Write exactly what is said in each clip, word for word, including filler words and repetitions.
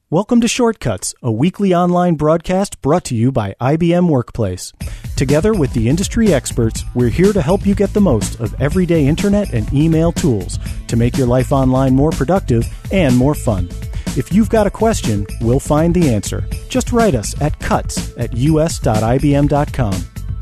Welcome to Shortcuts, a weekly online broadcast brought to you by I B M Workplace. Together with the industry experts, we're here to help you get the most of everyday internet and email tools to make your life online more productive and more fun. If you've got a question, we'll find the answer. Just write us at cuts at u s dot i b m dot com.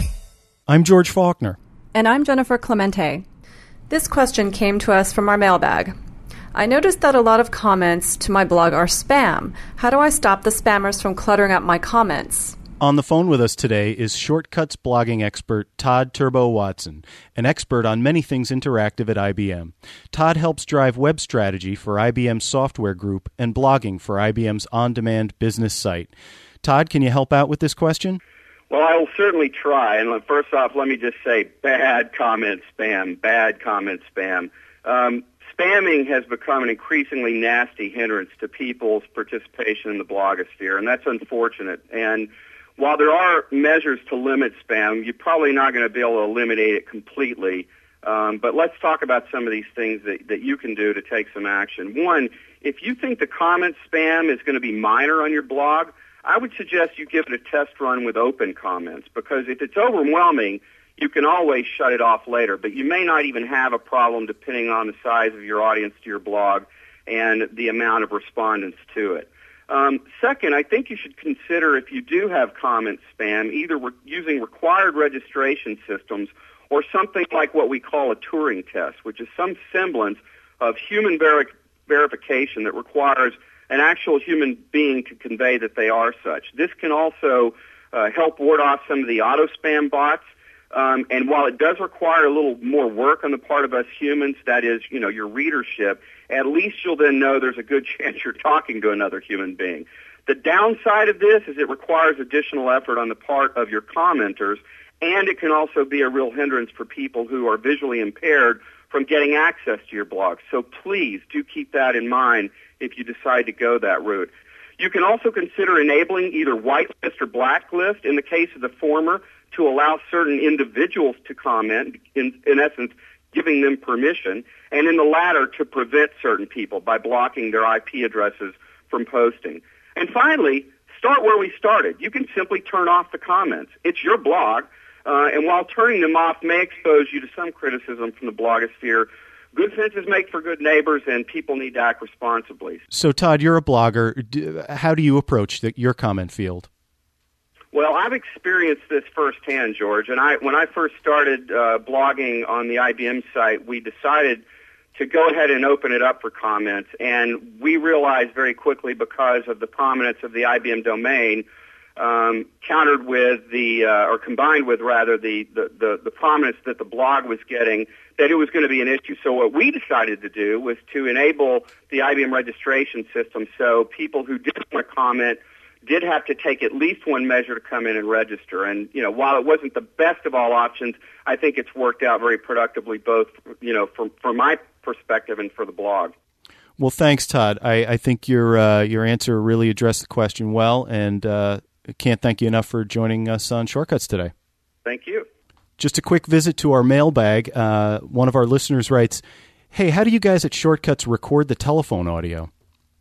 I'm George Faulkner. And I'm Jennifer Clemente. This question came to us from our mailbag. I noticed that a lot of comments to my blog are spam. How do I stop the spammers from cluttering up my comments? On the phone with us today is Shortcuts blogging expert Todd Turbo Watson, an expert on many things interactive at I B M. Todd helps drive web strategy for I B M's software group and blogging for I B M's on-demand business site. Todd, can you help out with this question? Well, I will certainly try. And first off, let me just say bad comment spam, bad comment spam. Um, Spamming has become an increasingly nasty hindrance to people's participation in the blogosphere, and that's unfortunate. And while there are measures to limit spam, you're probably not going to be able to eliminate it completely. Um, but let's talk about some of these things that, that you can do to take some action. One, if you think the comment spam is going to be minor on your blog, I would suggest you give it a test run with open comments, because if it's overwhelming, you can always shut it off later, but you may not even have a problem depending on the size of your audience to your blog and the amount of respondents to it. Um, second, I think you should consider, if you do have comment spam, either re- using required registration systems or something like what we call a Turing test, which is some semblance of human veri- verification that requires an actual human being to convey that they are such. This can also uh, help ward off some of the auto spam bots. Um, and while it does require a little more work on the part of us humans, that is, you know, your readership, at least you'll then know there's a good chance you're talking to another human being. The downside of this is it requires additional effort on the part of your commenters, and it can also be a real hindrance for people who are visually impaired from getting access to your blog. So please do keep that in mind if you decide to go that route. You can also consider enabling either whitelist or blacklist, in the case of the former, to allow certain individuals to comment, in, in essence, giving them permission, and in the latter, to prevent certain people by blocking their I P addresses from posting. And finally, start where we started. You can simply turn off the comments. It's your blog, uh, and while turning them off may expose you to some criticism from the blogosphere, good fences make for good neighbors, and people need to act responsibly. So, Todd, you're a blogger. How do you approach the, your comment field? Well, I've experienced this firsthand, George. And I, when I first started uh, blogging on the I B M site, we decided to go ahead and open it up for comments. And we realized very quickly, because of the prominence of the I B M domain, um, countered with the, uh, or combined with rather, the, the, the, the prominence that the blog was getting, that it was going to be an issue. So what we decided to do was to enable the I B M registration system, so people who did want to comment did have to take at least one measure to come in and register. And, you know, while it wasn't the best of all options, I think it's worked out very productively, both, you know, from, from my perspective and for the blog. Well, thanks, Todd. I, I think your uh, your answer really addressed the question well, and uh, can't thank you enough for joining us on Shortcuts today. Thank you. Just a quick visit to our mailbag. Uh, one of our listeners writes, hey, how do you guys at Shortcuts record the telephone audio?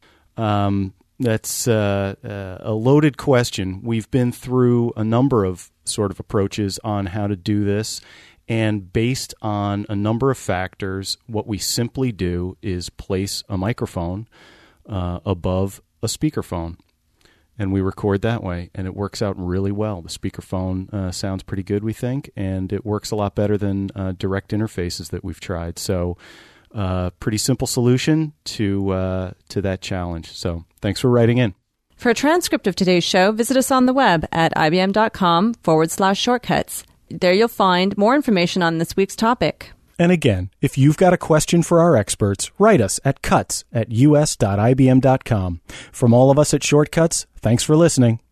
Um That's uh, uh, a loaded question. We've been through a number of sort of approaches on how to do this, and based on a number of factors, what we simply do is place a microphone uh, above a speakerphone, and we record that way, and it works out really well. The speakerphone uh, sounds pretty good, we think, and it works a lot better than uh, direct interfaces that we've tried. So Uh, pretty simple solution to uh, to that challenge. So thanks for writing in. For a transcript of today's show, visit us on the web at ibm.com forward slash shortcuts. There you'll find more information on this week's topic. And again, if you've got a question for our experts, write us at cuts at u s dot i b m dot com. From all of us at Shortcuts, thanks for listening.